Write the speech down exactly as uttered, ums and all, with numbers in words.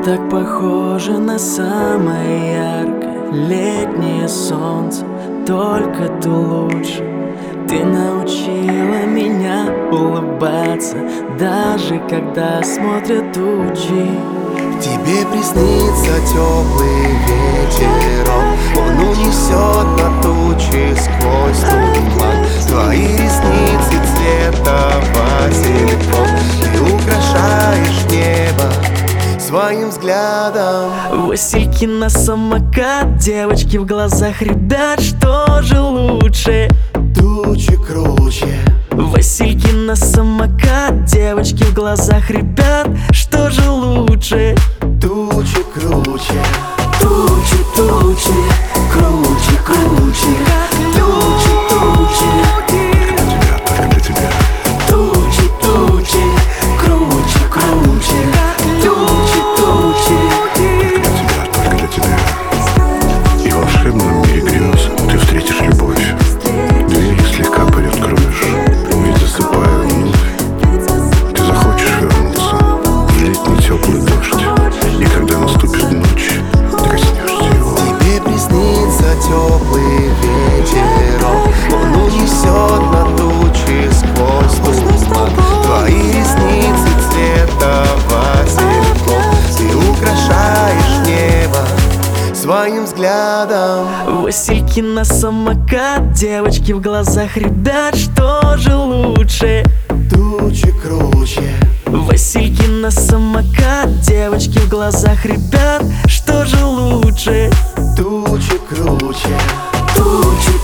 так похоже на самое яркое летнее солнце, только ты лучше. Ты научила меня улыбаться, даже когда смотрят тучи. Тебе приснится теплый ветерок, он унесет на тучи сквозь туман. Твои ресницы цвета васильков, ты украшаешь небо своим взглядом. Васильки на самокат, девочки в глазах ребят, что же лучше? Тучи круче. Васильки на самокат, девочки в глазах ребят, что же лучше? Тучи круче. Тучи, тучи, круче, круче. Тучи, тучи, Только для тебя. тучи, тучи, круче, круче. Тучи, тучи. Только для тебя, только для тебя. И в волшебном мире грез ты встретишь любовь. Дверь слегка приоткроешь, ведь засыпая вновь, ты захочешь вернуться в летний теплый дождь. И когда наступит ночь, ты коснешься его. Тебе приснится теплый ветерок, он унесет на тучи сквозь туман. Твои ресницы цвета васильков, ты украшаешь небо своим взглядом. Васильки на самокат, девочки в глазах ребят, что же лучше? Тучи круче. Васильки на самокат, девочки в глазах ребят, что же лучше? Тучи круче. Тучи,